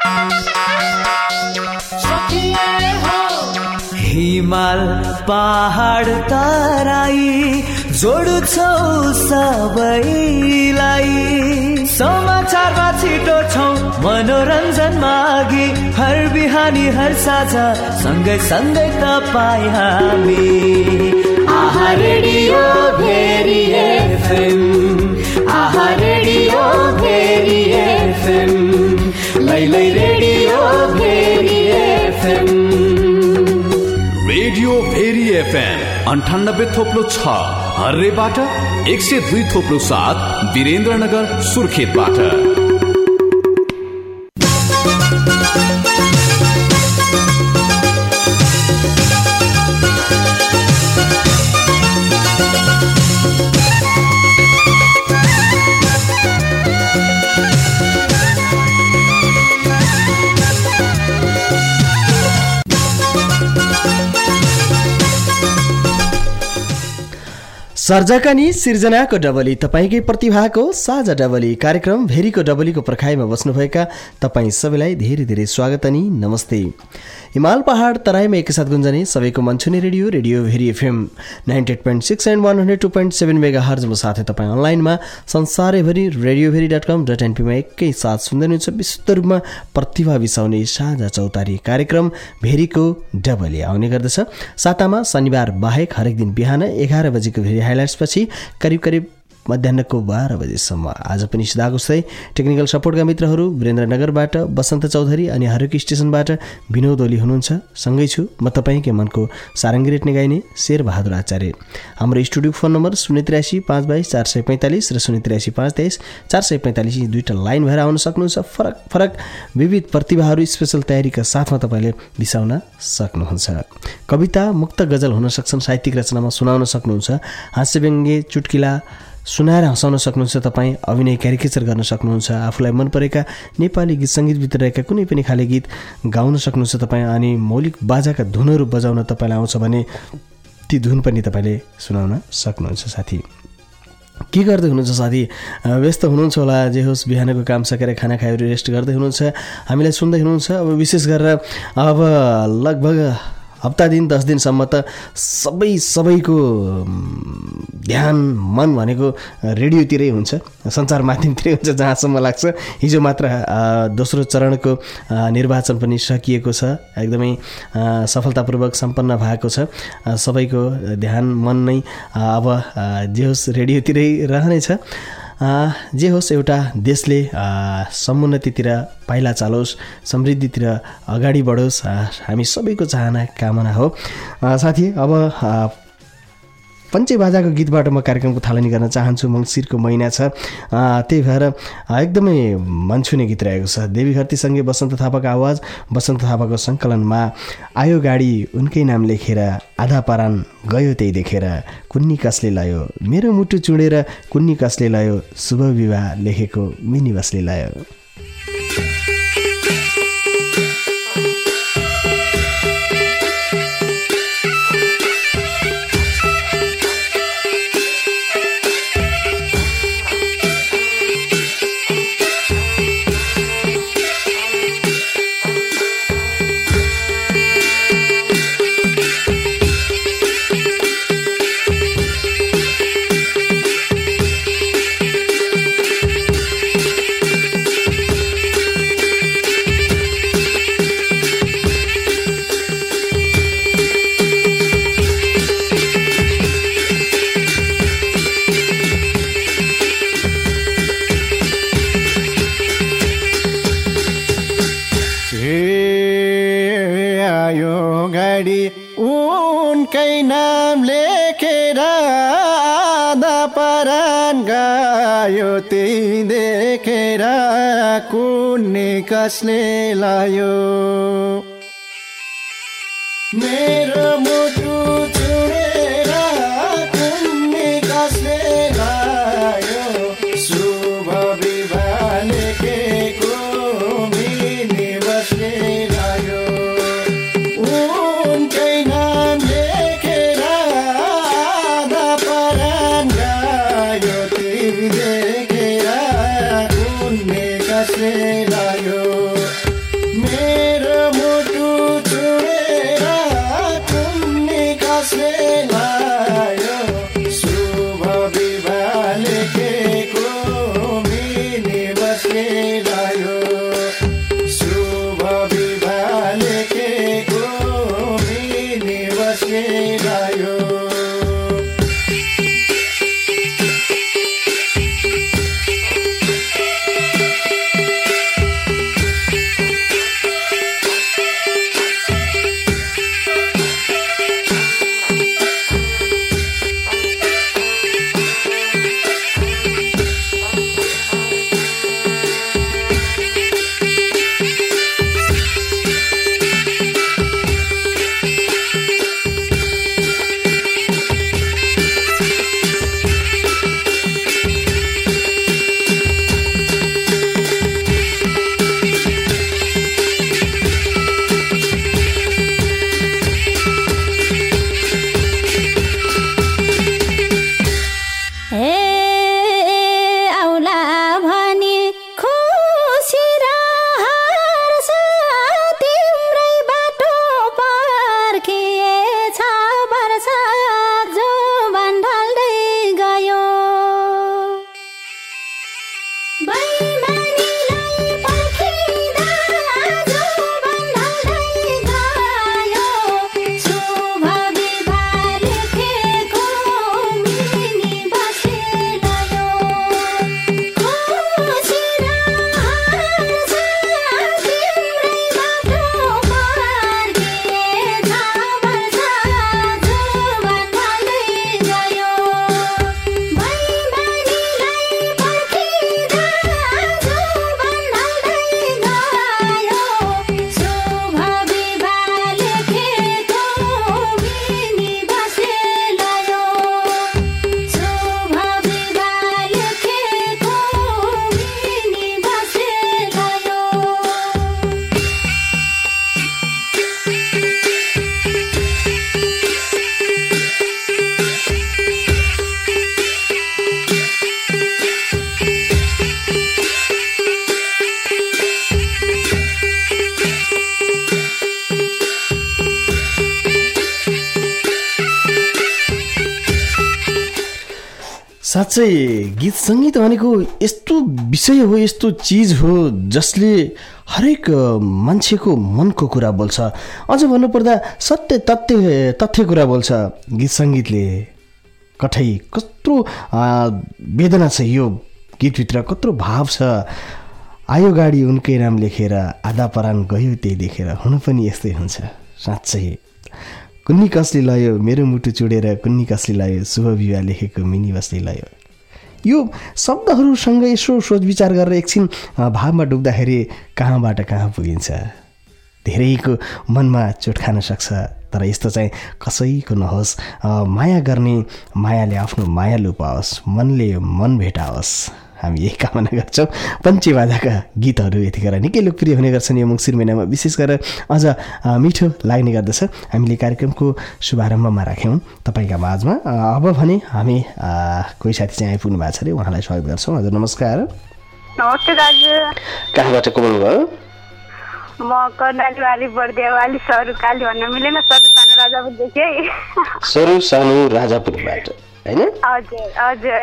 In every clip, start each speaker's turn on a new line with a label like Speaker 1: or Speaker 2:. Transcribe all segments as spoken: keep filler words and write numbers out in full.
Speaker 1: हिमाल पहाड तराई जोड्छौ सबैलाई, समाचारमा छिटो छौ मनोरञ्जन मागी, हर बिहानी हर साझा सँगै सँगै तपाईँ हामी। आहा रेडियो भेरी एफएम, आहा रेडियो भेरी एफएम, लै लै radio Bheri FM.
Speaker 2: Radio Bheri FM अन्ठानब्बे थोप्लो छ हर्रेबाट, एक सय दुई थोप्लो सात वीरेन्द्रनगर सुर्खेतबाट।
Speaker 3: सर्जकनी सिर्जनाको डबली, तपाईँकै प्रतिभाको साझा डबली कार्यक्रम भेरीको डबलीको पर्खाइमा बस्नुभएका तपाईँ सबैलाई धेरै धेरै स्वागत अनि नमस्ते। हिमाल पहाड तराईमा एकसाथ गुन्जने सबैको मनछुने radio radio Bheri FM ninety eight point six and one hundred two point seven mega हर्जमा साथै तपाईँ अनलाइनमा संसारैभरि radio Bheri dot com dot एनपीमा एकैसाथ सुन्दै हुनुहुन्छ विशुद्ध रूपमा प्रतिभा बिसाउने साझा चौतारी कार्यक्रम भेरीको डबली आउने गर्दछ। सातामा शनिबार बाहेक हरेक दिन बिहान एघार बजेको भेरी हाइलाइट्सपछि करिब करिब मध्याहको बाह्र बजेसम्म। आज पनि सिधागोस्तै टेक्निकल सपोर्टका मित्रहरू वीरेन्द्रनगरबाट बसन्त चौधरी अनि हरेक स्टेसनबाट विनोद ओली हुनुहुन्छ। सँगै छु म तपाईँकै मनको सारङ्गी रेट्ने गाइने शेरबहादुर आचार्य। हाम्रो स्टुडियो फोन नम्बर शून्य त्रियासी पाँच बाइस चार सय पैँतालिस र शून्य त्रियासी पाँच तेइस चार सय पैँतालिस दुईवटा लाइन भएर आउन सक्नुहुन्छ। फरक फरक विविध प्रतिभाहरू स्पेसल तयारीका साथमा तपाईँले बिसाउन सक्नुहुन्छ। कविता मुक्त गजल हुन सक्छन्, साहित्यिक रचनामा सुनाउन सक्नुहुन्छ, हास्यव्यङ्ग्य चुटकिला सुनाएर हँसाउन सक्नुहुन्छ, तपाईँ अभिनय क्यारिकेचर गर्न सक्नुहुन्छ, आफूलाई मन परेका नेपाली गीत सङ्गीतभित्र रहेका कुनै पनि खाले गीत गाउन सक्नुहुन्छ तपाईँ, अनि मौलिक बाजाका धुनहरू बजाउन तपाईँलाई आउँछ भने ती धुन पनि तपाईँले सुनाउन सक्नुहुन्छ। साथी के गर्दै हुनुहुन्छ? साथी व्यस्त हुनुहुन्छ होला, जे होस् बिहानको काम सकेर खाना खाएर रेस्ट गर्दै हुनुहुन्छ, हामीलाई सुन्दै हुनुहुन्छ। अब विशेष गरेर अब लगभग हप्ता दिन दस दिनसम्म त सबै सबैको ध्यान मन भनेको रेडियोतिरै हुन्छ, सञ्चार माध्यमतिरै हुन्छ जहाँसम्म लाग्छ। हिजो मात्र दोस्रो चरणको निर्वाचन पनि सकिएको छ, एकदमै सफलतापूर्वक सम्पन्न भएको छ। सबैको ध्यान मन नै अब जे होस् रेडियोतिरै रहनेछ। जे होस् एउटा देशले समुन्नतितिर पाइला चालोस्, समृद्धितिर अगाडि बढोस्, हामी सबैको चाहना कामना हो। साथी अब पञ्चे बाजाको गीतबाट म कार्यक्रमको थालनी गर्न चाहन्छु। मङ्सिरको महिना छ, त्यही भएर एकदमै मनछुने गीत रहेको छ। देवी घरतीसँगै बसन्त थापाको आवाज, बसन्त थापाको सङ्कलनमा आयो गाडी उनकै नाम लेखेर, आधा परान गयो त्यही देखेर, कुन्नी कसले लयो मेरो मुटु चुडेर, कुन्नी कसले लयो शुभ विवाह लेखेको मिनी बसले लयो।
Speaker 4: उनकै नाम लेखेर आधा परान गयो त्यही देखेर, कुन्नी कसले लायो मेरो मुटु चुडेर, कुन्नी कसले लायो शुभ विवाह लेखेको मिनी बसले लायो। उनकै नाम लेखेर आधा परान गयो त्यही देखेर, कुन्नी कसले लायो मेरो मुटु चुडेर कुन्नी कसले लायो शुभ विवाह लेखेको मिनी बसले लायो शुभ विवाह लेखेको मिनी बसले लायो
Speaker 3: साँच्चै गीत सङ्गीत भनेको यस्तो विषय हो, यस्तो चिज हो जसले हरेक मान्छेको मनको कुरा बोल्छ। अझ भन्नुपर्दा सत्य तथ्य तथ्य कुरा बोल्छ गीत सङ्गीतले। कठै कत्रो वेदना छ यो गीतभित्र, कत्रो भाव छ। आयो गाडी उनकै नाम लेखेर, आधा परान गयो त्यही देखेर। हुनु पनि यस्तै हुन्छ साँच्चै। कुन्नी कसले लयो मेरो मुटु चुडेर, कुन्नी कसले लयो शुभ विवाह लेखेको मिनी बसले लयो। यो शब्दहरूसँग यसो सोच विचार गरेर एकछिन भावमा डुब्दाखेरि कहाँबाट कहाँ पुगिन्छ। धेरैको मनमा चोट खान सक्छ, तर यस्तो चाहिँ कसैको नहोस्। माया गर्ने मायाले आफ्नो माया लुपाओस्, मनले मन भेटाओस्, हामी यही कामना गर्छौँ। पञ्चेबाजाका गीतहरू यतिखेर निकै लोकप्रिय हुने गर्छन् यो मङ्सिर महिनामा, विशेष गरेर अझ मिठो लाग्ने गर्दछ। हामीले कार्यक्रमको शुभारम्भमा राख्यौँ तपाईँका माझमा। अब भने हामी कोही साथी चाहिँ आइपुग्नु भएको छ अरे, उहाँलाई स्वागत गर्छौँ। हजुर नमस्कार।
Speaker 5: नमस्ते दाजु।
Speaker 3: कहाँबाट को बोल्नुभयो?
Speaker 5: म कर्णाली वाली बर्दियावाली सरू काली भन्न मिलेन, सरू सानो राजापुरदेखि है।
Speaker 3: सरू सानो राजापुरबाट हैन?
Speaker 5: हजुर हजुर।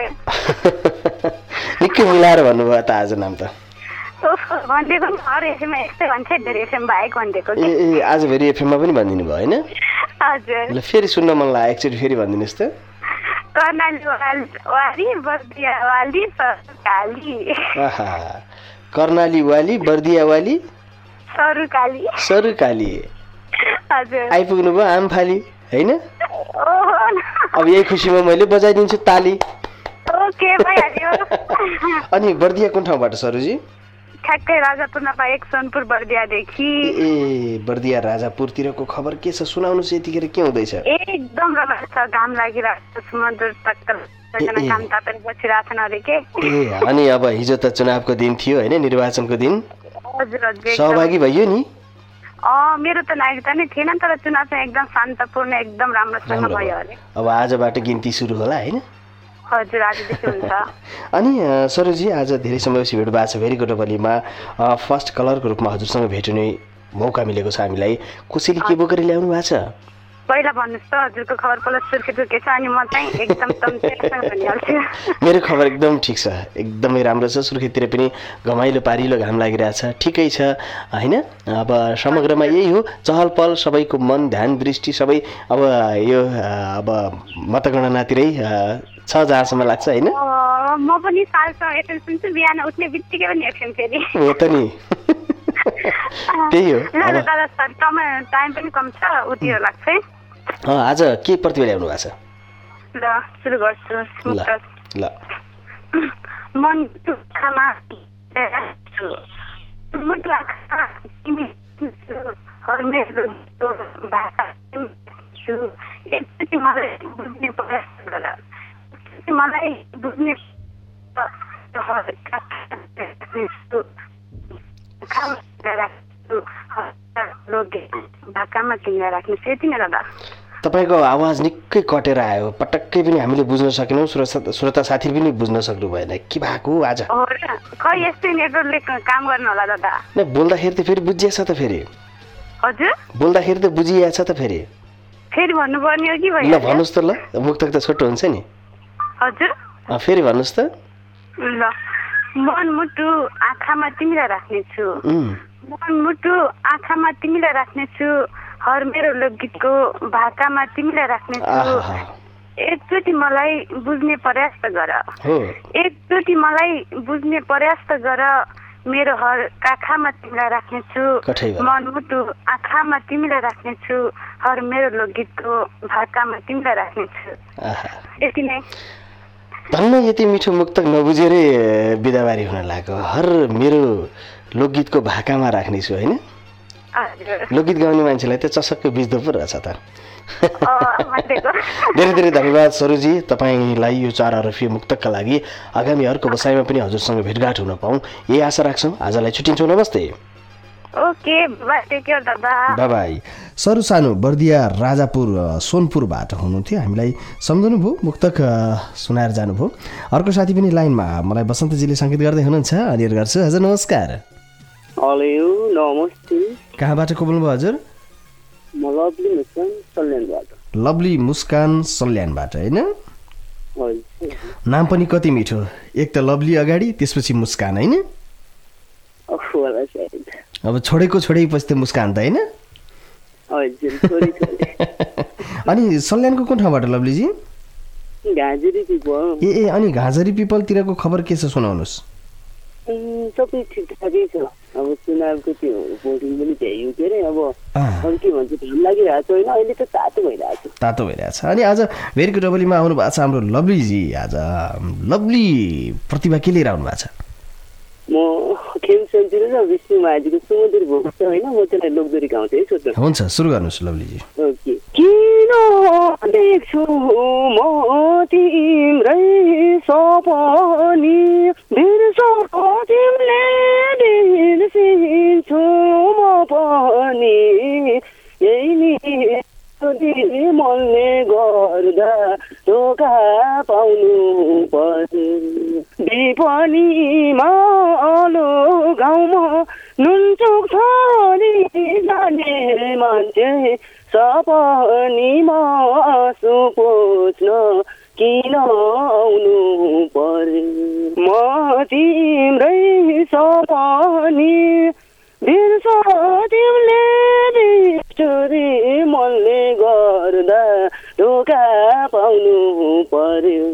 Speaker 3: निकै मिलाएर भन्नुभयो त आज नाम त।
Speaker 5: भनिदिएको अरू एफएममा यस्तै भन्छ, धेरै एफएम बाहेक भनिदिएको।
Speaker 3: ए ए आज फेरि एफएममा पनि भनिदिनु भयो होइन?
Speaker 5: हजुर।
Speaker 3: ल फेरि सुन्न मन लाग्यो, एकचोटि फेरि भनिदिनुहोस् त।
Speaker 5: कर्णाली वाली बर्दियावाली सरू काली।
Speaker 3: आहा, कर्णाली वाली बर्दियावाली
Speaker 5: सरू काली।
Speaker 3: सरू काली।
Speaker 5: हजुर।
Speaker 3: आइपुग्नु भयो आमफाली होइन?
Speaker 5: ओहो।
Speaker 3: अब यही खुसीमा मैले बजाइदिन्छु ताली।
Speaker 5: ओके भइहाल्यो।
Speaker 3: अनि बर्दिया कुन ठाउँबाट सरूजी?
Speaker 5: ठ्याक्कै राजापुर नपाएक सोनपुर बर्दियादेखि।
Speaker 3: ए बर्दिया राजापुरतिरको खबर के छ सुनाउनुहोस्, यतिखेर के हुँदैछ?
Speaker 5: एकदम रमाइलो छ, घाम लागिरहेको छ, समुद्र टक्कर काम तापेर बसिरहेछन् अरे के।
Speaker 3: ए अनि अब हिजो त चुनावको दिन थियो होइन, निर्वाचनको दिन?
Speaker 5: हजुर हजुर।
Speaker 3: सहभागी भयो नि?
Speaker 5: अँ मेरो त नागरिकता नै थिएन, तर चुनाव चाहिँ एकदम शान्तपूर्ण एकदम राम्रोसँग भयो अरे।
Speaker 3: अब आजबाट गिन्ती सुरु होला होइन?
Speaker 5: हजुर आजदेखि हुन्छ।
Speaker 3: अनि सरूजी आज धेरै समयपछि भेट भएको छ भेरी गुड डबलीमा। फर्स्ट कलरको रूपमा हजुरसँग भेट हुने मौका मिलेको छ हामीलाई। कसैले के बोकेर ल्याउनु भएको छ?
Speaker 5: पहिला भन्नुहोस् त हजुरको खबर पहिला सुर्खेतको के छ अनि म चाहिँ एकदम तम्सेसँग भनिहाल्छु।
Speaker 3: मेरो खबर एकदम ठिक छ, एकदमै राम्रो छ। सुर्खेततिर पनि घमाइलो पारिलो घाम लागिरहेछ, ठिकै छ होइन। अब समग्रमा यही हो, चहल पहल, सबैको मन ध्यान दृष्टि सबै अब यो अब मतगणनातिरै छ जहाँसम्म लाग्छ होइन।
Speaker 5: म पनि सालसँग एफएम सुन्छु, बिहान उठ्ने बित्तिकै पनि एफएम फेरि
Speaker 3: हो त नि। त्यही हो।
Speaker 5: दादा टाइम पनि कम छ, उठियो लाग्छ है।
Speaker 3: आज के प्रतिभा ल्याउनु भएको छ?
Speaker 5: ल सुरु गर्छु।
Speaker 3: ल ल
Speaker 5: मन दुःखमा छु, मुटु आँखा तिमी छु, मेरो भाषा छु, एकचोटि मलाई बुझ्ने प्रयास गर, मलाई बुझ्ने भाकामा किनेर राख्नु यति नै दादा।
Speaker 3: तपाईँको आवाज निकै कटेर आयो, पटक्कै पनि हामीले बुझ्न सकेनौँ, श्रोता साथी पनि बुझ्न सक्नु भएन के भएको आज।
Speaker 5: खै यस्तै नेटवर्कले काम गर्नु होला दादा।
Speaker 3: नै बोल्दाखेरि त फेरि बुझिएछ त फेरि?
Speaker 5: हजुर
Speaker 3: बोल्दाखेरि त बुझिएछ त फेरि?
Speaker 5: फेरि भन्नुपर्ने हो कि भयो?
Speaker 3: ल भन्नुहोस् त, ल मुक्तक त छोटो हुन्छ नि।
Speaker 5: हजुर
Speaker 3: फेरि भन्नुहोस् त।
Speaker 5: ल मन मुटु आँखामा तिमीलाई राख्नेछु, मन मुटु आँखामा तिमीलाई राख्नेछु, हर मेरो लोकगीतको भाकामा तिमीलाई राख्नेछु, एकचोटि मलाई बुझ्ने प्रयास त गर, एकचोटि मलाई बुझ्ने प्रयास त गर, मेरो हर काखामा तिमीलाई राख्नेछु, मन मुटु आँखामा तिमीलाई राख्नेछु, हर मेरो लोकगीतको भाकामा तिमीलाई राख्नेछु। यति नै।
Speaker 3: धन्न, यति मिठो मुक्तक नबुझेरै बिदाबारी हुन लाग्यो। हर मेरो लोकगीतको भाकामा राख्नेछु होइन। लोकगीत गाउने मान्छेलाई त चसक्क बिच्दो पो रहेछ त। धेरै धेरै धन्यवाद सरोजी तपाईँलाई यो चार हरफी मुक्तकका लागि। आगामी अर्को बसाइमा पनि हजुरसँग भेटघाट हुन पाऊँ यही आशा राख्छौँ। आजलाई छुट्टिन्छौँ, नमस्ते।
Speaker 5: ओके बाय, टेक केयर दादा।
Speaker 3: Bye bye. सरू सानो बर्दिया राजापुर सोनपुरबाट हुनुहुन्थ्यो, हामीलाई सम्झनु भयो, मुक्तक सुनाएर जानुभयो। अर्को साथी पनि लाइनमा, मलाई बसन्तजीले सङ्गीत गर्दै हुनुहुन्छ, अनुरोध गर्छु। हजुर नमस्कार।
Speaker 6: हेलो नमस्ते।
Speaker 3: कहाँबाट को बोल्नुभयो हजुर?
Speaker 6: म लभली मुस्कान सल्यानबाट।
Speaker 3: लभली मुस्कान सल्यानबाट होइन?
Speaker 6: हजुर।
Speaker 3: नाम पनि कति मिठो, एक त लभली अगाडि त्यसपछि मुस्कान होइन? अब छोडेको छोडेपछि त मुस्कान त होइन? अनि सल्यानको कुन ठाउँबाट लभलीजी?
Speaker 6: घाँजरी पिपल।
Speaker 3: ए ए अनि घाँजरी पिपलतिरको खबर के छ सुनाउनुहोस्।
Speaker 6: सबै ठिकठाकै छ। अब चुनावको त्यो भोटिङ पनि भ्याइयो के अरे, अब अरू के भन्छ घाम लागिरहेको छ होइन, अहिले त तातो भइरहेको छ। तातो भइरहेको छ। अनि आज भेरीको डबलीमा आउनु भएको छ हाम्रो लभलीजी। आज लभली प्रतिभा के लिएर आउनु भएको छ? म खेमसेनतिर र विष्णु माझीको सुमधुर भोग छ होइन, म त्यसलाई लोकदोरी गाउँछु है सोध्नु।
Speaker 3: हुन्छ सुरु गर्नुहोस् लभलीजी।
Speaker 6: ओके। किन देख्छु म तिम्रै सपनी, बिर्सौ तिमीले बिर्सिन्छु म पनि, यही नि मनले गर्दा धोका पाउनु पर्यो, विपनीमा अलो गाउँमा नुनचोक छोडी जाने मान्छे, सपनीमा आँसु पोच्न किन आउनु पर्यो, म तिम्रै सपनी, बिर्सौ तिमीले बिर्सरी मनले गर्दा धोका पाउनु पर्यो,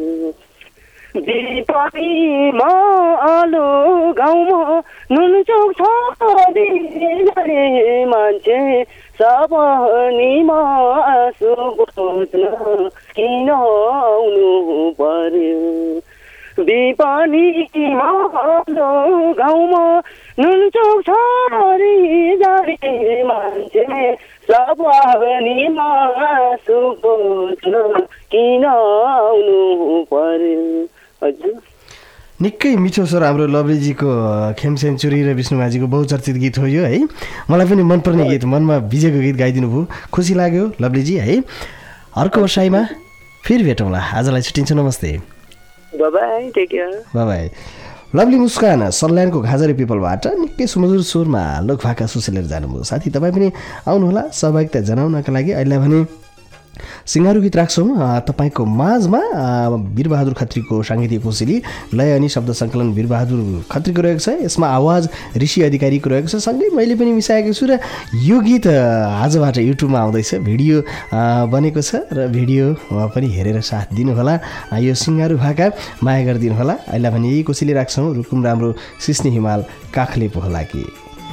Speaker 6: विपनीमा आलो गाउँमा नुनचोक छोडी जाने मान्छे, सपनीमा आँसु पोच्न किन आउनु पर्यो, विपनीमा आलो गाउँमा नुनचोक छोडी जाने मान्छे, सपनीमा आँसु पोच्न किन आउनु पर्यो। हजुर
Speaker 3: निकै मिठो स्वर हाम्रो लभलीजीको खेम सेन्चुरी र विष्णुमाझीको बहुचर्चित गीत हो यो है। मलाई पनि मनपर्ने गीत, मनमा भिजेको गीत गाइदिनु भयो, खुसी लाग्यो लभलीजी है। अर्को वर्षाइमा फेरि भेटौँला। आजलाई छुट्टिन्छु, नमस्ते।
Speaker 6: Bye bye, take care.
Speaker 3: Bye bye. Lovely Muskan सल्यानको घाजरी पिपलबाट निकै सुमधुर स्वरमा लोकभाका सुसेलेर जानुभयो। साथी तपाईँ पनि आउनुहोला सहभागिता जनाउनका लागि। अहिले भने सिङ्गारू गीत राख्छौँ तपाईँको माझमा। वीरबहादुर खत्रीको साङ्गीतिक कोसेली लय अनि शब्द सङ्कलन वीरबहादुर खत्रीको रहेको छ। यसमा आवाज ऋषि अधिकारीको रहेको छ। सँगै मैले पनि मिसाएको छु र यो गीत आजबाट युट्युबमा आउँदैछ, भिडियो बनेको छ र भिडियोमा पनि हेरेर साथ दिनुहोला। यो सिङ्गारू भाका माया गरिदिनु होला। अहिले भने यही कोसेली राख्छौँ। रुकुम राम्रो सिस्ने हिमाल काखले पो होला कि।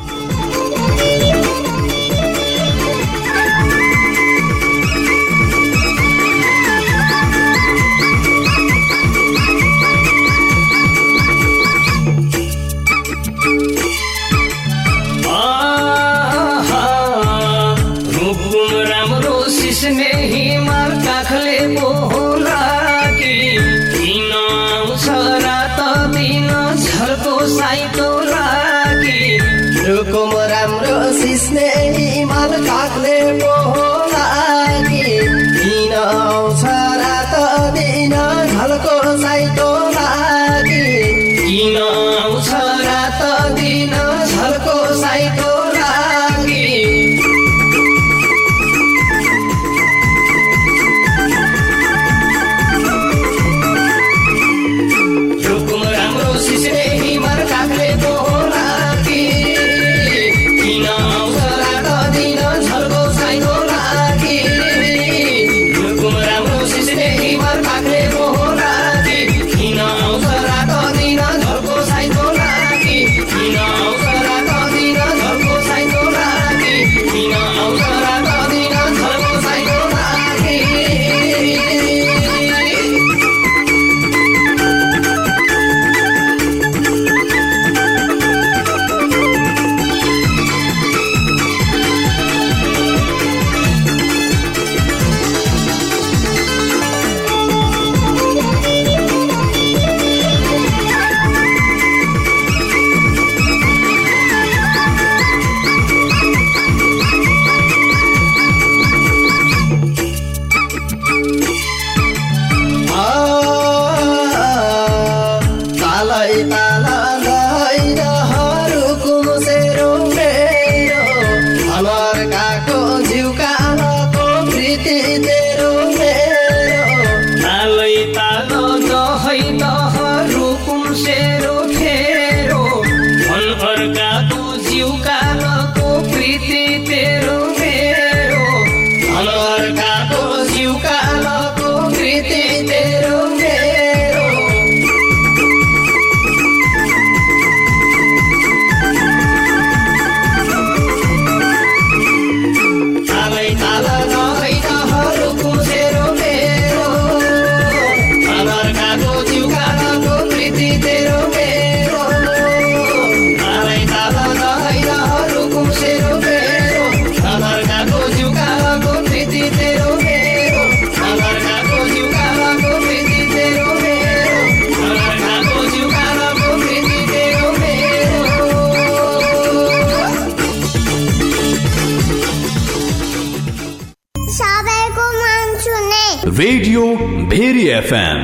Speaker 2: Radio Bheri FM.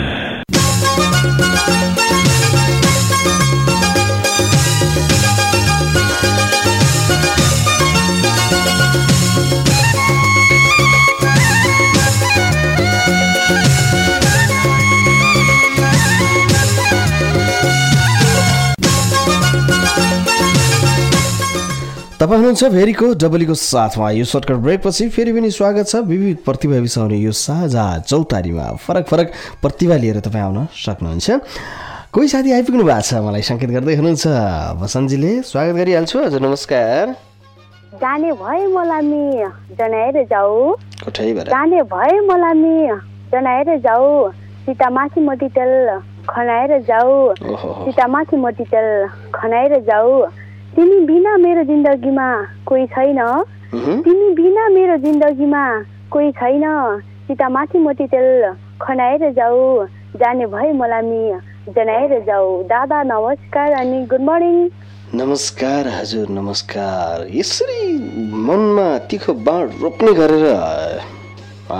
Speaker 3: तपाईँ हुनुहुन्छ भेरीको डबलीको साथमा। यो सर्टकट ब्रेकपछि फेरि पनि स्वागत छ। विविध प्रतिभा बिसाउने यो साझा चौतारीमा फरक फरक प्रतिभा लिएर तपाईँ आउन सक्नुहुन्छ। कोही साथी आइपुग्नु भएको छ, मलाई सङ्केत गर्दै हुनुहुन्छ वसन्तजीले। स्वागत गरिहाल्छु। हजुर नमस्कार।
Speaker 5: जाने भए मलामी जनाएर जाऊ,
Speaker 3: कोठैबाट
Speaker 5: जाने भए मलामी जनाएर जाऊ, सीतामाथि मटितेल खनाएर जाऊ, सीतामाथि मटितेल खनाएर जाऊ। तिमी बिना मेरो जिन्दगीमा कोही छैन, तिमी बिना मेरो जिन्दगीमा कोही छैन, सीतामाथि मटितेल खनाएर जाऊ, जाने भए मलामी जनाएर जाऊ। दादा नमस्कार अनि गुड मर्निङ।
Speaker 3: नमस्कार हजुर नमस्कार। यसरी मनमा तीखो बाँड रोप्ने गरेर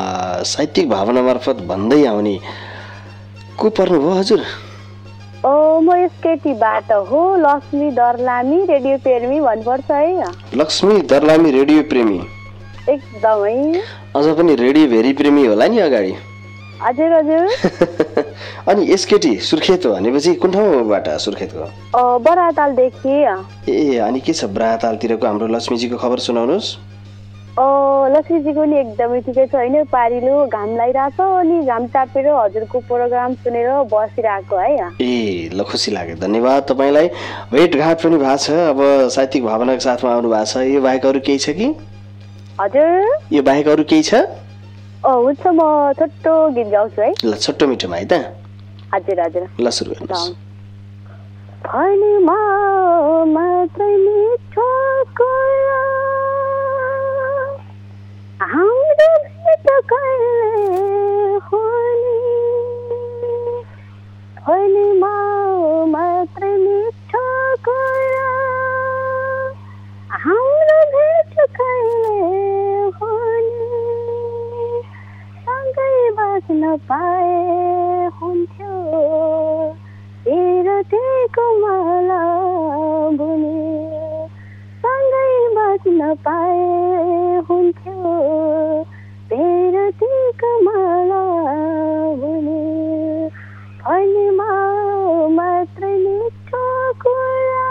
Speaker 3: साहित्यिक भावना मार्फत भन्दै आउने को पर्नुभयो हजुर?
Speaker 5: ओ म एसकेटीबाट हो, लक्ष्मी दर्लामी, रेडियो प्रेमी भन्नुपर्छ है।
Speaker 3: लक्ष्मी दर्लामी रेडियो प्रेमी
Speaker 5: एकदमै।
Speaker 3: अझ पनि रेडियो भेरी प्रेमी होला नि अगाडि।
Speaker 5: हजुर हजुर।
Speaker 3: अनि एसकेटी सुर्खेत हो भनेपछि कुन ठाउँबाट सुर्खेतको?
Speaker 5: बरातालदेखि।
Speaker 3: ए अनि के छ बरातालतिरको हाम्रो लक्ष्मीजीको खबर सुनाउनुहोस्।
Speaker 5: लक्ष्मीजीको नि एकदमै ठिकै छ होइन, पारिलो घाम लागिरहेछ अनि घाम चापेर हजुरको प्रोग्राम सुनेर बसिरहेको है।
Speaker 3: ए ल खुसी लाग्यो, धन्यवाद तपाईँलाई। भेटघाट पनि भएको छ, अब साहित्यिक भावनाको साथमा आउनु भएको छ। यो बाहेक अरू केही छ कि?
Speaker 5: हजुर
Speaker 3: यो बाहेक अरू केही छ?
Speaker 5: हुन्छ म छोटो गीत गाउँछु है।
Speaker 3: ल छोटो मिठोमा है त। हजुर
Speaker 5: हजुर
Speaker 3: ल सुरु गर्नुहोस्।
Speaker 5: फलमा मात्रै मिठो कुरा हाम्रो भेट कहिले हुने, फलमा मात्रै मिठो कुरा हाम्रो भेट कहिले हुने, सँगै बाँच्न पाए हुन्थ्यो तेरो माला बुने, सँगै बाँच्न पाए हुन्थ्यो तेरो माला बुने, फलमा मात्रै मिठो कुरा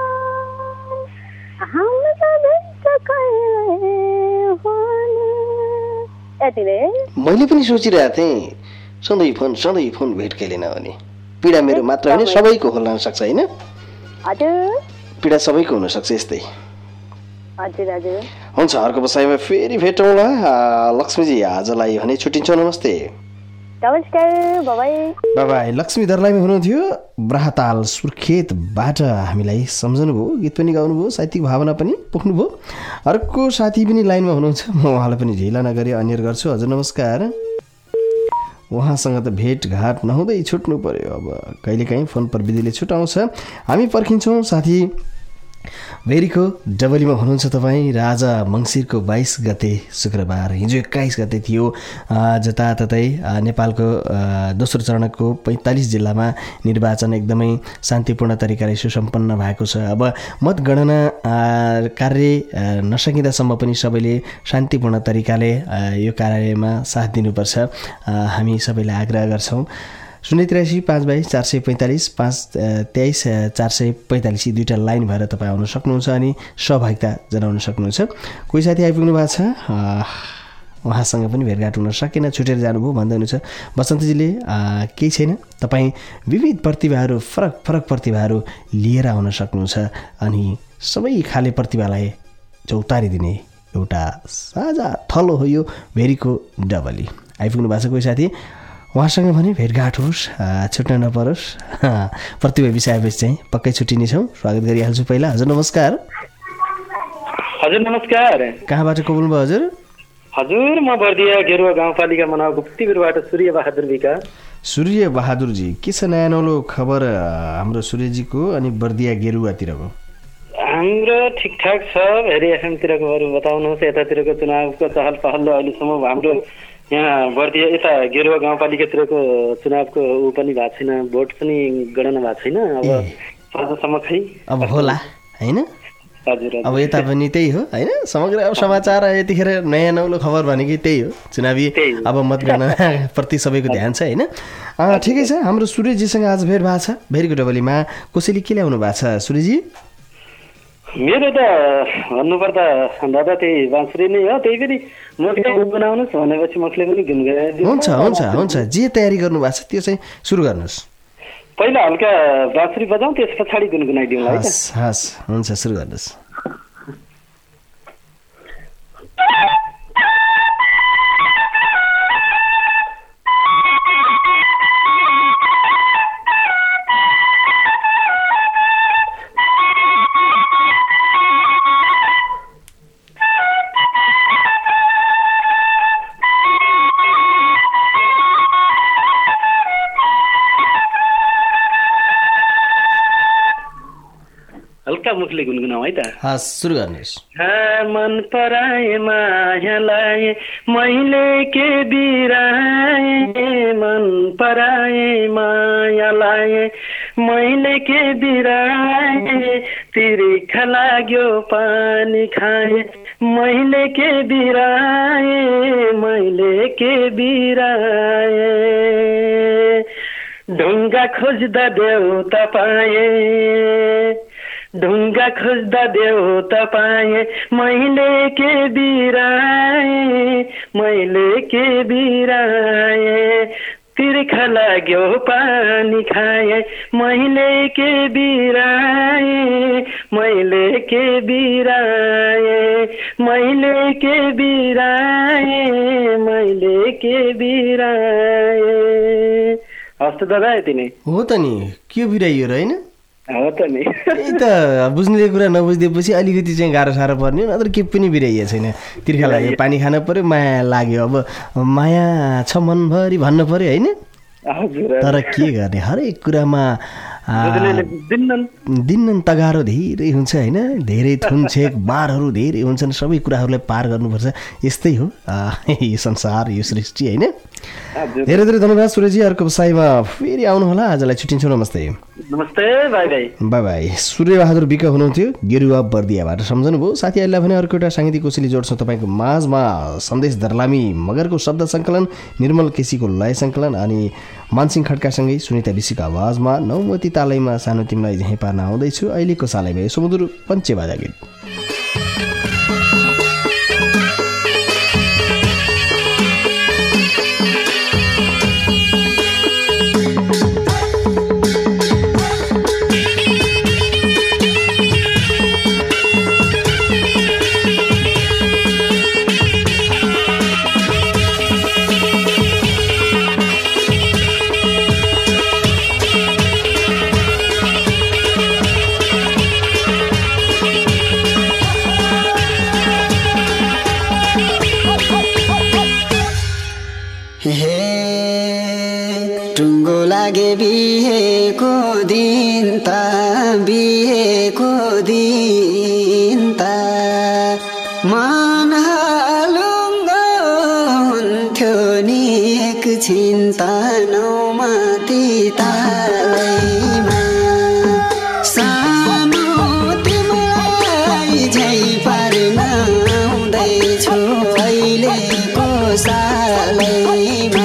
Speaker 5: हाम्रो भेट कहिले हुने। यति नै। मैले
Speaker 3: पनि सोचिरहेको थिएँ सधैँ फोन सधैँ फोन भेट कहिले नहुने। पीडा मेरो मात्र होइन सबैको होला सक्छ होइन?
Speaker 5: हजुर
Speaker 3: पीडा सबैको हुन सक्छ यस्तै।
Speaker 5: हजुर हजुर
Speaker 3: हुन्छ अर्को बसाइमा फेरि भेटौँला। लक्ष्मीजी आजलाई भने छुट्टिन्छौँ, नमस्ते।
Speaker 5: नमस्कार बाबाई।
Speaker 3: बाबाई। लक्ष्मी दर्लामी हुनुहुन्थ्यो ब्राहताल सुर्खेतबाट, हामीलाई सम्झनुभयो, गीत पनि गाउनुभयो, साहित्यिक भावना पनि पोख्नुभयो। अर्को साथी पनि लाइनमा हुनुहुन्छ, म उहाँलाई पनि ढिला नगरी अन्यर गर्छु। हजुर नमस्कार। उहाँसँग त भेटघाट नहुँदै छुट्नु पर्यो, अब कहिलेकाहीँ फोन प्रविधिले छुटाउँछ। हामी पर्खिन्छौँ साथी। भेरीको डबलीमा हुनुहुन्छ तपाईँ। राजा मङ्सिरको बाइस गते शुक्रबार, हिजो एक्काइस गते थियो, जताततै नेपालको दोस्रो चरणको पैँतालिस जिल्लामा निर्वाचन एकदमै शान्तिपूर्ण तरिकाले सुसम्पन्न भएको छ। अब मतगणना कार्य नसकिँदासम्म पनि सबैले शान्तिपूर्ण तरिकाले यो कार्यमा साथ दिनुपर्छ, हामी सबैलाई आग्रह गर्छौँ। शून्य त्रियासी पाँच बाइस चार सय पैँतालिस पाँच तेइस चार सय पैँतालिस यी दुईवटा लाइन भएर तपाईँ आउन सक्नुहुन्छ अनि सहभागिता जनाउन सक्नुहुन्छ। कोही साथी आइपुग्नु भएको छ, उहाँसँग पनि भेटघाट हुन सकेन, छुटेर जानुभयो भन्दै हुनुहुन्छ। बसन्तजीले केही छैन, तपाईँ विविध प्रतिभाहरू फरक फरक प्रतिभाहरू लिएर आउन सक्नुहुन्छ अनि सबै खाले प्रतिभालाई चौतारिदिने एउटा साझा थलो हो यो भेरीको डबली। आइपुग्नु भएको छ कोही साथी, उहाँसँग भने भेटघाट होस्, छुट्न नपरोस्। प्रतिभा विषयपछि चाहिँ पक्कै छुट्टिनेछौँ। स्वागत गरिहाल्छु पहिला। हजुर नमस्कार।
Speaker 7: हजुर नमस्कार।
Speaker 3: कहाँबाट को बोल्नुभयो हजुर?
Speaker 7: हजुर म बर्दिया गेरुवा गाउँपालिका मनावको पुतिबिरबाट सूर्य बहादुर विका।
Speaker 3: सूर्य बहादुरजी, के छ नयाँ नौलो खबर हाम्रो सूर्यजीको अनि बर्दिया गेरुवातिरको?
Speaker 7: हाम्रो ठिकठाक छ। भेरी एफएमतिरको अरू बताउनुहोस्। यतातिरको चुनावको चहल पहल अहिलेसम्म हाम्रो यहाँ बर्दिया यता गेरुवा गाउँपालिकातिरको चुनावको ऊ पनि भएको छैन, भोट पनि गणना भएको छैन। अब आजसम्म खै
Speaker 3: अब होला होइन?
Speaker 7: हजुर
Speaker 3: अब यता पनि त्यही हो होइन? समग्र अब समाचार यतिखेर नयाँ नौलो खबर भनेकै त्यही हो, चुनावी अब मतगणना प्रति सबैको ध्यान छ होइन? ठिकै छ। हाम्रो सूर्यजीसँग आज भेट भएको छ भेरीको डबलीमा। कसैले के ल्याउनु भएको छ सूर्यजी?
Speaker 7: मेरो त भन्नुपर्दा दादा त्यही बाँसुरी नै हो, त्यही पनि मुखले गुनगुनाउनुहोस् भनेपछि मुखले पनि गुनगुनाइदिनु।
Speaker 3: हुन्छ हुन्छ हुन्छ, जे तयारी गर्नु भएको छ त्यो चाहिँ सुरु गर्नुहोस्।
Speaker 7: पहिला हल्का बाँसुरी बजाउँ, त्यस पछाडि गुनगुनाइदिउँ है त?
Speaker 3: हस् हस् हुन्छ, सुरु गर्नुहोस्।
Speaker 7: मुखले गुनगुनाऊ है त।
Speaker 3: सुरु गर्नुहोस्।
Speaker 7: मन पराए मायालाई मैले के बिराए, मन पराए मायालाई मैले के बिराए, तिर्खा लाग्यो पानी खाए मैले के बिराए, मैले के बिराए। ढुङ्गा खोज्दा देउता पाए, ढुङ्गा खोज्दा देउता पाए मैले के बिराए, मैले के बिराए। तिर्खा लाग्यो पानी खाए मैले के बिराए, मैले के बिराए, मैले के बिराए, मैले के बिराए। हस् त दादा यति नै
Speaker 3: हो त नि। के बिराइयो र होइन?
Speaker 7: हो त नि।
Speaker 3: त्यही त बुझ्ने कुरा नबुझिदिएपछि अलिकति चाहिँ गाह्रो साह्रो पर्ने, नत्र के पनि बिराइएको छैन। तिर्खा लाग्यो पानी खान पर्यो, माया लाग्यो, अब माया छ मनभरि भन्नु पर्यो होइन। तर के गर्ने, हरेक कुरामा दिन्न तगारो धेरै हुन्छ होइन, धेरै थुनछेक बारहरू धेरै हुन्छन्, सबै कुराहरूलाई पार गर्नुपर्छ। यस्तै हो यो संसार, यो सृष्टि होइन। धेरै धेरै धन्यवाद सुरेशजी। अर्को बसाइमा फेरि आउनुहोला। आजलाई छुट्टिन्छौँ। नमस्ते।
Speaker 7: नमस्ते, bye bye.
Speaker 3: Bye bye. Suryabahadur BK हुनुहुन्थ्यो गेरुवा बर्दियाबाट। सम्झनुभयो साथीहरूलाई भने अर्को एउटा साङ्गीतिक कोसेली जोड्छौँ तपाईँको माझमा। सन्देश दर्लामी मगरको शब्द सङ्कलन, निर्मल केसीको लय सङ्कलन अनि मानसिंह खड्कासँगै सुनिता विशीको आवाजमा नौमती तालैमा सानो तिमीलाई झैँ पार्न आउँदैछु अहिलेको सालैमा यो सुमधुर पञ्चेबाजा गीत।
Speaker 8: लागे बिहेको दिन त बिहेको दिन त मन हालुङ्ग हुन्थ्यो नि एकछिन त नौमती तालैमा सानो तिमीलाई झै पार्न आउँदैछु अहिलेको सालैमा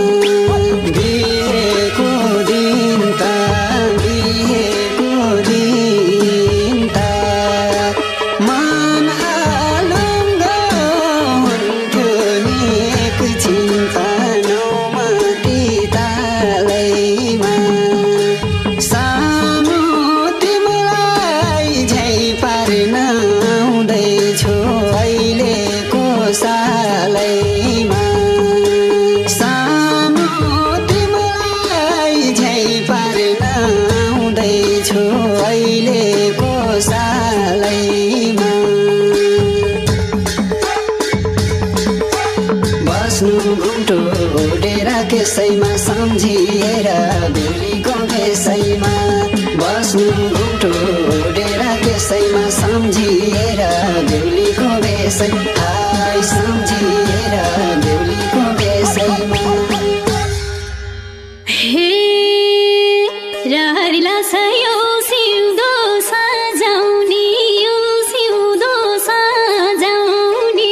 Speaker 8: त्यसैमा सम्झिएर बेलीको भेषैमा बस्नु घुम्टो डेरा त्यसैमा सम्झिएर बेलीको भेषै आइ सम्झिएर बेलीको भेषैमा
Speaker 9: हे रहरिला सयो सिउँदो सजाउने यो सिउँदो सजाउने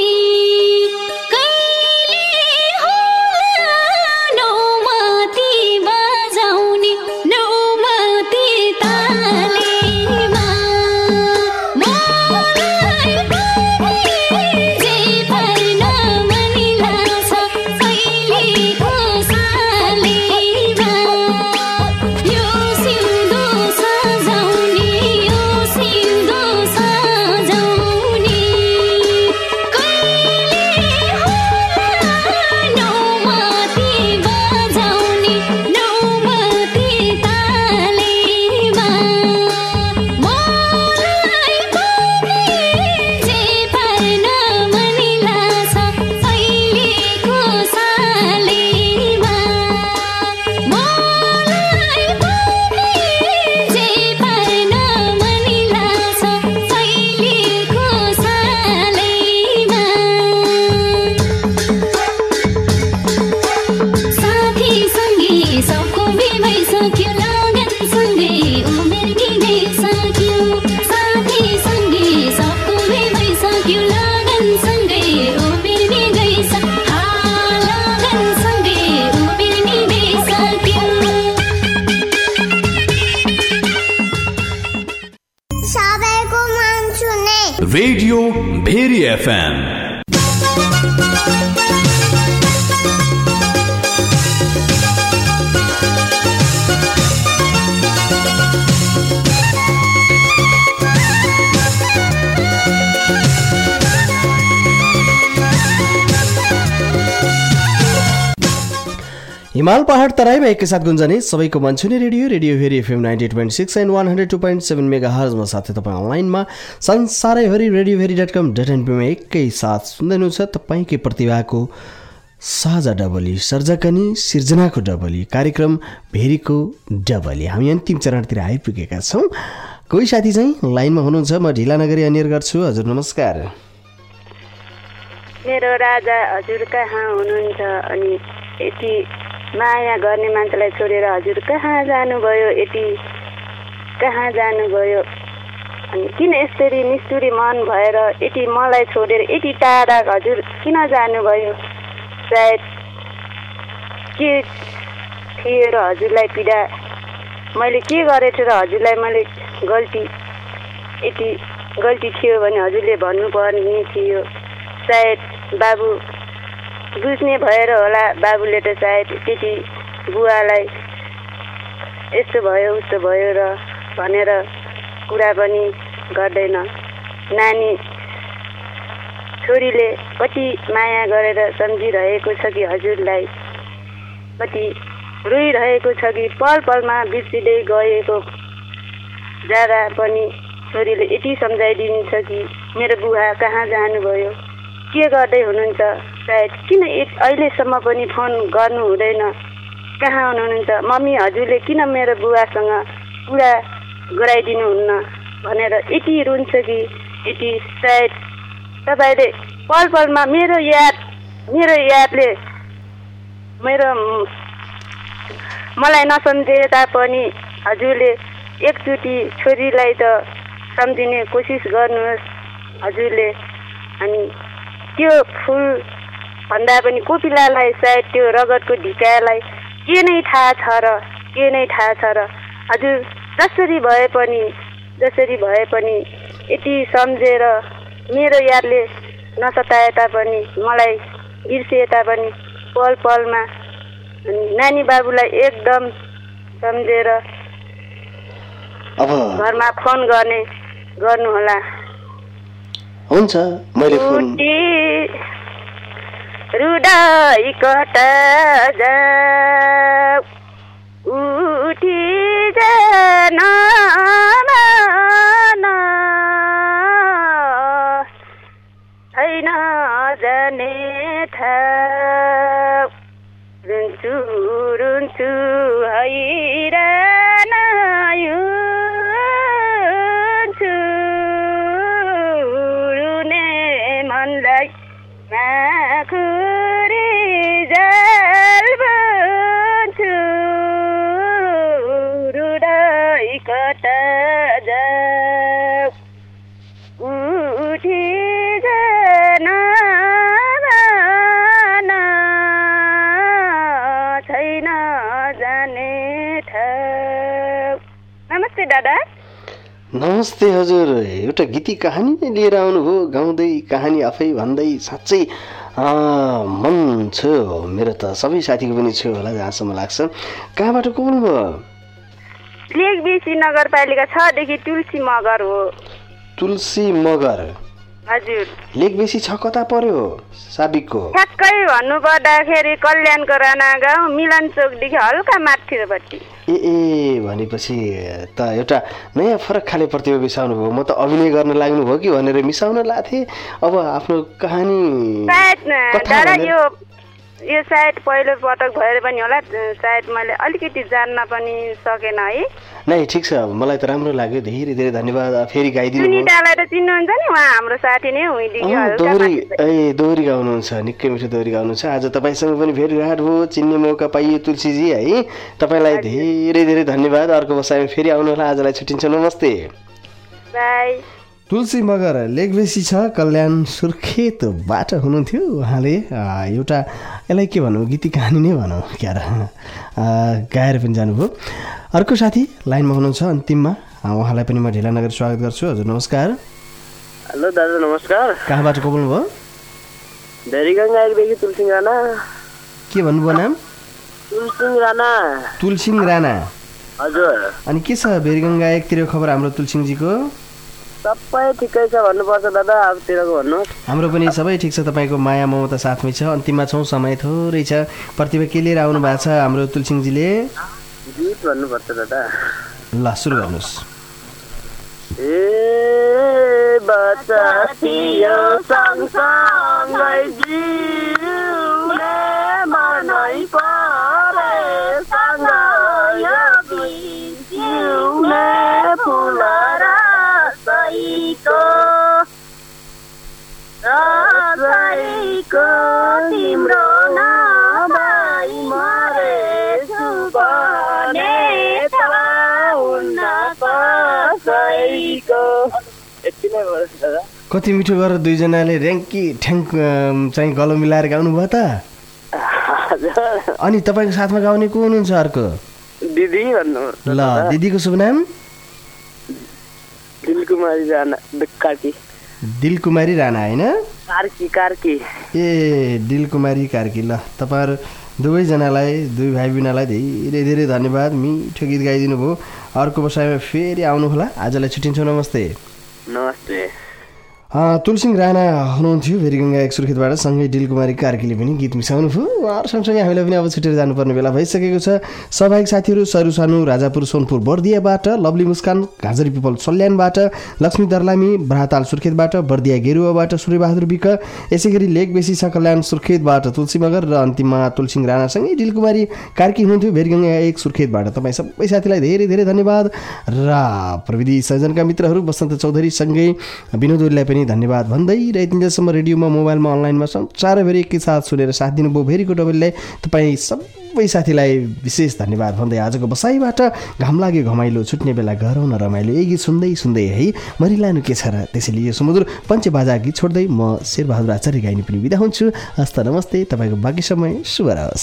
Speaker 10: Bye.
Speaker 2: Radio Bheri FM.
Speaker 3: हिमाल पहाड तराईमा एकैसाथ गुन्जने सबैको मन छुने radio radio Bheri FM ninety eight point six and one hundred two point seven mega हर्जमा साथै तपाईँ अनलाइनमा संसारैभरि radio Bheri dot com dot एनपीमा एकैसाथ सुन्दै हुनुहुन्छ तपाईँकै प्रतिभाको साझा डबली सर्जकनी सिर्जनाको डबली कार्यक्रम भेरीको डबली। हामी अन्तिम चरणतिर आइपुगेका छौँ। कोही साथी चाहिँ लाइनमा हुनुहुन्छ, म ढिला नगरी अनियर गर्छु। हजुर नमस्कार।
Speaker 5: मेरो राजा हजुर कहाँ हुनुहुन्छ? अनि यति माया गर्ने मान्छेलाई छोडेर हजुर कहाँ जानुभयो? यति कहाँ जानुभयो? अनि किन यसरी निष्ठुरी मन भएर यति मलाई छोडेर यति टाढा हजुर किन जानुभयो? सायद के थियो र हजुरलाई पीडा? मैले के गरेछु र हजुरलाई मैले गल्ती यति गल्ती थियो भने हजुरले भन्नुपर्ने थियो। सायद बाबु बुझ्ने भएर होला, बाबुले त सायद त्यति बुवालाई यस्तो भयो उस्तो भयो र भनेर कुरा पनि गर्दैन। नानी छोरीले कति माया गरेर सम्झिरहेको छ कि हजुरलाई, कति रोइरहेको छ कि पल पलमा बिर्सिँदै गएको जाँदा पनि छोरीले यति सम्झाइदिन्छ कि मेरो बुवा कहाँ जानुभयो, के गर्दै हुनुहुन्छ? सायद किन अहिलेसम्म पनि फोन गर्नु हुँदैन, कहाँ हुनुहुन्छ? मम्मी हजुरले किन मेरो बुवासँग कुरा गराइदिनुहुन्न भनेर यति रुन्छ कि यति सायद तपाईँले पल पलमा मेरो याद मेरो यादले मेरो मलाई नसम्झे तापनि हजुरले एकचोटि छोरीलाई त सम्झिने कोसिस गर्नुहोस् हजुरले। अनि त्यो फुल भन्दा पनि कोपिलालाई सायद त्यो रगतको ढिकालाई के नै थाहा छ र के नै थाहा छ र हजुर जसरी भए पनि जसरी भए पनि यति सम्झेर मेरो यादले नसताए तापनि मलाई बिर्सिए तापनि पल पलमा नानी बाबुलाई एकदम सम्झेर अब घरमा फोन गर्ने गर्नुहोला।
Speaker 3: हुन्छ, मैले फोन
Speaker 5: रुडाई कटा जाऊ उठी जान छैन जाने ठाउँ रुन्छु रुन्छु हैरान हुन्छु रुने मनलाई माखुरी जाल बन्छु रुडाई कटा जाऊ उठी जान छैन जाने ठाउँ। नमस्ते दादा।
Speaker 3: नमस्ते हजुर। एउटा गीती कहानी नै लिएर आउनुभयो, गाउँदै कहानी आफै भन्दै साँच्चै मन छ्यो मेरो त, सबै साथीको पनि छ्यो होला जहाँसम्म लाग्छ। कहाँबाट को बोल्नुभयो?
Speaker 5: लेकबेसी नगरपालिका छदेखि तुलसी मगर हो।
Speaker 3: तुलसी मगर
Speaker 5: हजुर।
Speaker 3: लेकबेसी छ कता पर्यो? साबिकको
Speaker 5: ठ्याक्कै भन्नु पर्दाखेरि कल्याणको राणा गाउँ मिलन चोकदेखि हल्का माथिपट्टि।
Speaker 3: ए ए भनेपछि त एउटा नयाँ फरक खाले प्रतिभा बिसाउनु भयो। म त अभिनय गर्न लाग्नु भयो कि भनेर मिसाउन लाथे। अब आफ्नो कहानी
Speaker 5: दादा यो यो सायद पहिलो पटक भएर पनि होला, सायद मैले अलिकति जान्न पनि सकेन है।
Speaker 3: नै ठिक छ, मलाई त राम्रो लाग्यो। धेरै धेरै धन्यवाद। फेरि गाइदिनु।
Speaker 5: सुनितालाई त चिन्नुहुन्छ नि, उहाँ हाम्रो साथी नै हुँदै
Speaker 3: दोहोरी ए दोहोरी गाउनुहुन्छ, निकै मिठो दोहोरी गाउनुहुन्छ। आज तपाईँसँग पनि भेटघाट भयो, चिन्ने मौका पाइयो तुलसीजी है। तपाईँलाई धेरै धेरै धन्यवाद। अर्को बसाइमा फेरि आउनु होला। आजलाई छुट्टिन्छ, नमस्ते
Speaker 5: बाई।
Speaker 3: तुलसी मगर लेकबेसी छ कल्याण सुर्खेतबाट हुनुहुन्थ्यो। उहाँले एउटा यसलाई के भनौँ गीती कहानी नै भनौँ क्या र गाएर पनि जानुभयो। अर्को साथी लाइनमा हुनुहुन्छ अन्तिममा, उहाँलाई पनि म ढिला नगरी स्वागत गर्छु। हजुर नमस्कार।
Speaker 6: हेलो दाजु नमस्कार।
Speaker 3: कहाँबाट को बोल्नुभयो?
Speaker 6: भेरीगङ्गा एकदेखि तुलसिङ राणा।
Speaker 3: के भन्नुभयो नाम?
Speaker 6: तुलसिङ राणा।
Speaker 3: तुलसिङ राणा
Speaker 6: हजुर।
Speaker 3: अनि के छ भेरीगङ्गा एकतिर खबर हाम्रो तुलसिङजीको?
Speaker 6: सबै ठिकै छ भन्नुपर्छ दादा, अबतिरको भन्नुहोस्।
Speaker 3: हाम्रो पनि सबै ठिक छ, तपाईँको माया ममता साथमै छ। अन्तिममा छौँ, समय थोरै छ। प्रतिभा के लिएर आउनु भएको छ हाम्रो तुलसिङजीले?
Speaker 6: गीत भन्नुपर्छ दादा।
Speaker 3: ल सुरु गर्नुहोस्।
Speaker 6: ए बच्चा थियो सँगसँगै जिउने मनै परे सँगै जिउने फुल रसैको रसैको तिम्रो नभई मरेछु भने
Speaker 3: कति मिठो गरेर दुईजनाले र्याङ्की ठ्याङ्क चाहिँ गलो मिलाएर गाउनु भयो त। अनि तपाईँको साथमा गाउने को हुनुहुन्छ अर्को?
Speaker 6: दिदी भन्नु।
Speaker 3: ल दिदीको शुभ नाम?
Speaker 6: दिलकुमारी राणा कार्की।
Speaker 3: दिलकुमारी राणा होइन?
Speaker 6: कार्की कार्की।
Speaker 3: ए दिलकुमारी कार्की। ल तपाईँहरू दुवैजनालाई दुई भाइ बहिनीलाई धेरै धेरै धन्यवाद, मिठो गीत गाइदिनु भयो। अर्को बसाइमा फेरि आउनुहोला। आजलाई छुट्टिन्छौँ, नमस्ते।
Speaker 6: नमस्ते।
Speaker 3: तुलसिङ राणा हुनुहुन्थ्यो भेरीगङ्गा एक सुर्खेतबाट, सँगै दिलकुमारी कार्कीले पनि गीत मिसाउनु भयो। उहाँहरू सँगसँगै हामीलाई पनि अब छुटेर जानुपर्ने बेला भइसकेको छ। स्वाभाविक साथीहरू सरु सानु राजापुर सोनपुर बर्दियाबाट, लभली मुस्कान घाजरी पिपल सल्यानबाट, लक्ष्मी दर्लामी ब्राताल सुर्खेतबाट, बर्दिया गेरुवाबाट सूर्यबहादुर विक, यसै गरी लेक बेसी सकल्यान सुर्खेतबाट तुलसी मगर र अन्तिममा तुलसिङ राणासँगै दिलकुमारी कार्की हुनुहुन्थ्यो भेरीगङ्गा एक सुर्खेतबाट। तपाईँ सबै साथीलाई धेरै धेरै धन्यवाद र प्रविधि संयोजनका मित्रहरू बसन्त चौधरीसँगै विनोद ओलीलाई पनि धन्यवाद भन्दै र यतिन्जेलसम्म रेडियोमा मोबाइलमा अनलाइनमा संसारभरि एकैसाथ सुनेर साथ दिनुभयो भेरीको डबललाई तपाईँ सबै साथीलाई विशेष धन्यवाद भन्दै आजको बसाइबाट घाम लाग्यो घमाइलो छुट्ने बेला गरौँ न रमाइलो यही गीत सुन्दै सुन्दै है मरिलानु के छ र त्यसैले यो सुमधुर पञ्चबाजा गीत छोड्दै म शेरबहादुर आचार्य गाइनी पनि बिदा हुन्छु। हस्त नमस्ते। तपाईँको बाँकी समय शुभ रहोस्।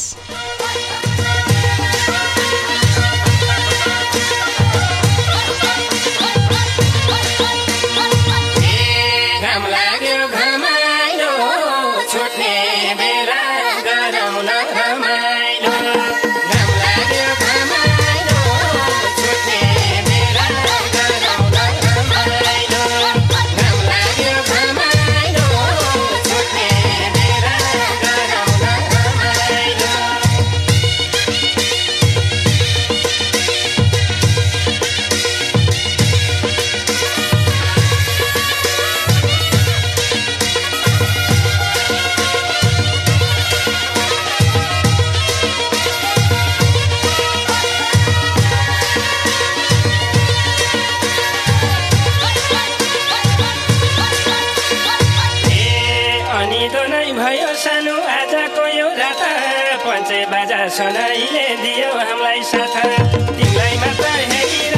Speaker 10: बाजा सुनाइले दियो हामीलाई साथ तिमीलाई मात्र हेरिरहँ